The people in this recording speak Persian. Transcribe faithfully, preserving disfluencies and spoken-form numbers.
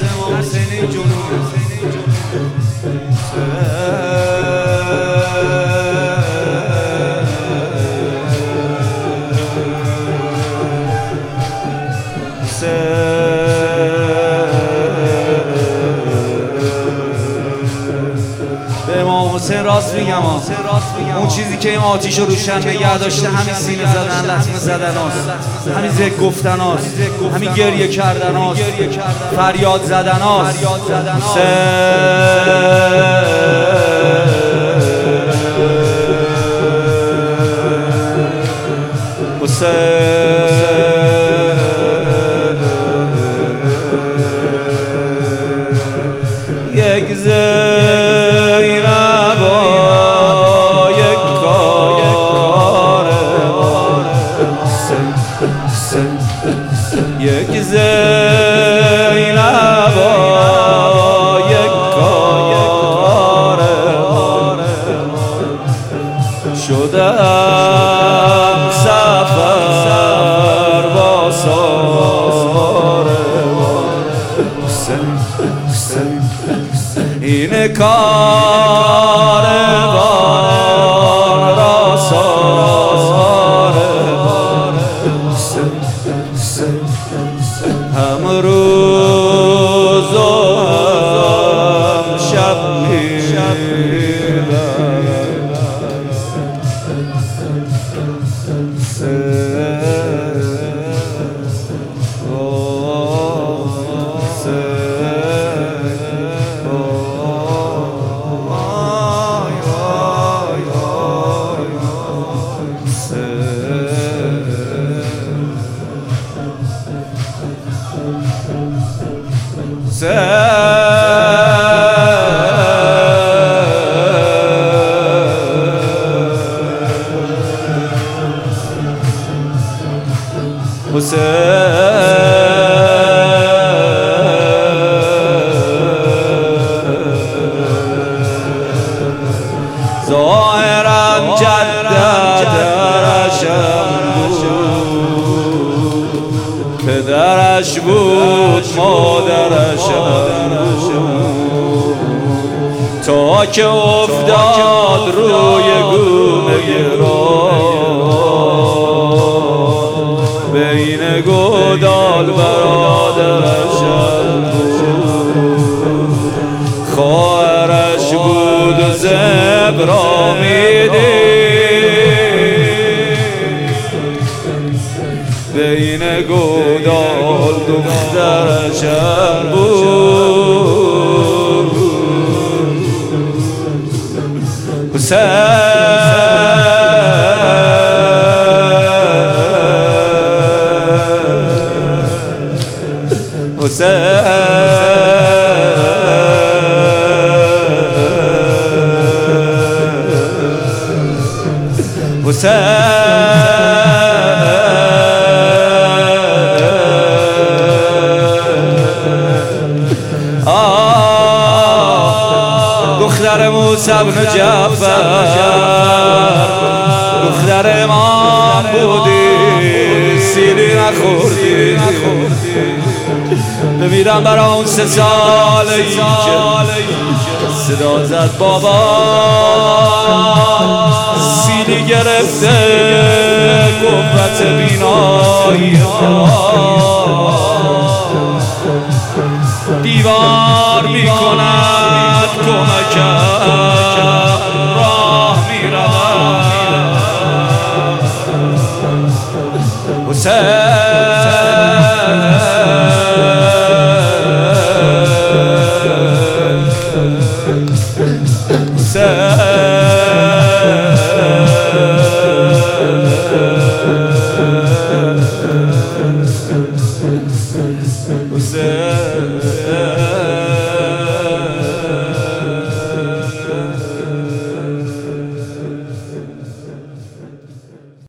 حسین جنوب به امام حسین راست میگم ها، اون چیزی که این آتیش رو روشن نگه داشته همین سینه زدن، لطمه زدن هاست، همین ذکر گفتن هاست، همین گریه کردن هاست، فریاد زدن هاست. یک زینب و یک کار یک زینب و یک کار شدم سفر با سار این کاروان را سار هم روز و هم شب ظاهرم جددرشم بود، پدرش بود مادرشم بود، تا که افتاد روی گونه راه بین گودال برادرشم بود، خواهرش بود و زبرامیدی بین گودال دخترشم بود. حسین دختر موسی بن جعفر دختر امام بودی، سیلی نخوردی، بمیرم برای اون سه ساله ای که صدا زد بابا سیلی گرفته قوت بینایی دیوار میکند کمکم راه میرود. حسین